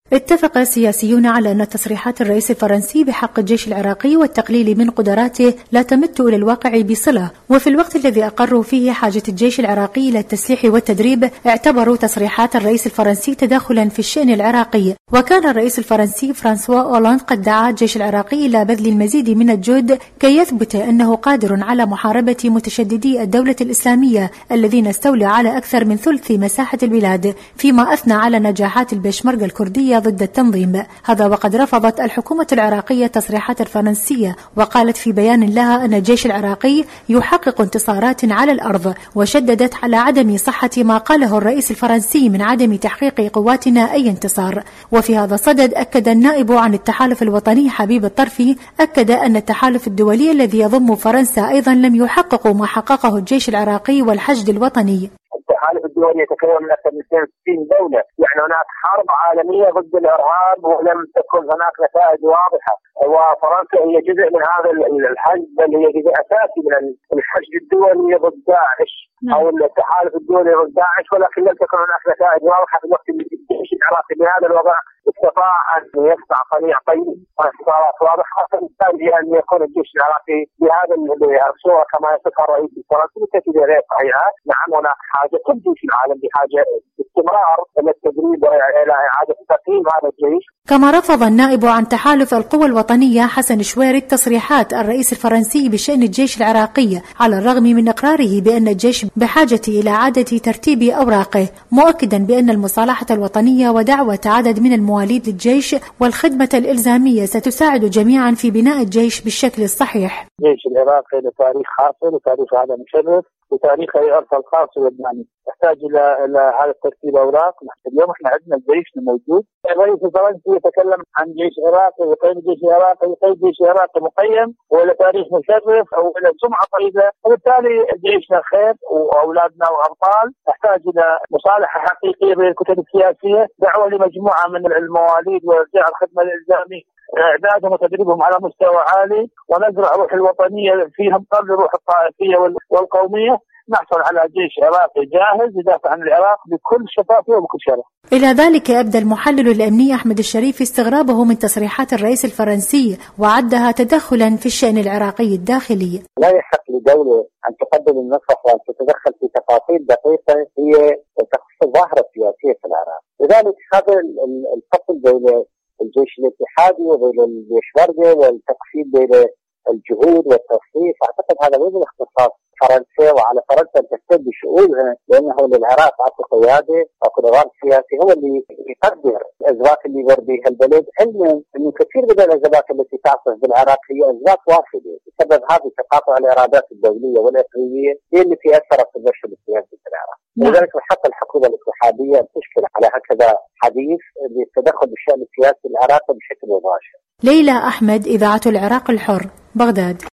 اتفق السياسيون على أن تصريحات الرئيس الفرنسي بحق الجيش العراقي والتقليل من قدراته لا تمت إلى الواقع بصلة، وفي الوقت الذي أقروا فيه حاجة الجيش العراقي إلى التسليح والتدريب اعتبروا تصريحات الرئيس الفرنسي تداخلا في الشأن العراقي. وكان الرئيس الفرنسي فرانسوا أولاند قد دعا الجيش العراقي إلى بذل المزيد من الجهد كي يثبت أنه قادر على محاربة متشددي الدولة الإسلامية الذين استولوا على أكثر من ثلث مساحة البلاد، فيما أثنى على نجاحات البشمركة الكردية ضد التنظيم. هذا وقد رفضت الحكومة العراقية تصريحات الفرنسية، وقالت في بيان لها أن الجيش العراقي يحقق انتصارات على الأرض، وشددت على عدم صحة ما قاله الرئيس الفرنسي من عدم تحقيق قواتنا أي انتصار. وفي هذا الصدد أكد النائب عن التحالف الوطني حبيب الطرفي أكد أن التحالف الدولي الذي يضم فرنسا أيضا لم يحقق ما حققه الجيش العراقي والحشد الوطني. التحالف الدولي يتكون من أكثر من 62 دولة، يعني هناك حرب عالمية ضد الإرهاب ولم تكن هناك نتائج واضحة، وفرنسا هي جزء من هذا الحشد، بل هي جزء أساسي من الحشد الدولي ضد داعش أو التحالف الدولي ضد داعش، ولكن لم تكن هناك نتائج واضحة في الوقت اللي الجيش العراقي بهذا الوضع استطاع أن يصنع صنيع طيب وانتصارات واضحة، فبالتالي أن يكون الجيش العراقي بهذا الصورة كما يصفها الرئيس الفرنسي بالتأكيد غير صحيحة. نعم هناك حاجة، كل جيش العالم بحاجة باستمرار إلى التدريب وإلى إعادة تقييم هذا الجيش. كما رفض النائب عن تحالف القوى الوطنية حسن شويرد تصريحات الرئيس الفرنسي بشأن الجيش العراقي، على الرغم من إقراره بأن الجيش بحاجة إلى إعادة ترتيب أوراقه، مؤكدا بأن المصالحة الوطنية ودعوة عدد من المواليد للجيش والخدمة الإلزامية ستساعد جميعا في بناء الجيش بالشكل الصحيح. الجيش العراقي له تاريخ حاصل وتاريخ هذا مشرف وتاريخ إرث الخاص واللبناني، يحتاج إلى هذا الترتيب أوراق. اليوم احنا عندنا الجيش موجود. الرئيس الفرنسي يتكلم عن جيش عراقي وقيد جيش عراقي وقيد جيش عراقي مقيم وله تاريخ مشرف أو له سمعة طيبة، وبالتالي جيشنا خير وأولادنا وأبطال. نحتاج إلى مصالحة حقيقية بين الكتل السياسية، دعوة لمجموعة من المواليد وارجاع الخدمة الإلزامي، إعدادهم وتدريبهم على مستوى عالي، ونزرع روح الوطنية فيهم قبل روح الطائفية والقومية. نحصل على جيش عراقي جاهز يدافع عن العراق بكل شفافية وبكل شرف. إلى ذلك أبدى المحلل الأمني أحمد الشريف استغرابه من تصريحات الرئيس الفرنسي، وعدها تدخلا في الشأن العراقي الداخلي. لا يحق لدولة أن تقدم النصف وأن تتدخل في تفاصيل دقيقة هي تخص الظاهرة السياسية في العراق. لذلك هذا الفصل بين الجيش الاتحادي وبين البشمركة والتقسيم بين الجهود والتصنيف، أعتقد هذا من اختصاص فرنسا، وعلى فرنسا أن تهتم بشؤونها، لأنه للعراق عطى قيادة أو نظام سياسي هو اللي يقدر الأزمات اللي يمر بها البلد، علما أنه كثير من الأزمات التي تعصف بالعراق هي أزمات وافدة بسبب هذه تقاطع الإرادات الدولية والإقليمية هي التي أثرت في المشهد السياسي في العراق. لذلك حتى الحكومة الاتحادية تشكل على هكذا حديث للتدخل بالشأن السياسي العراقي بشكل مباشر. ليلى أحمد، إذاعة العراق الحر، بغداد.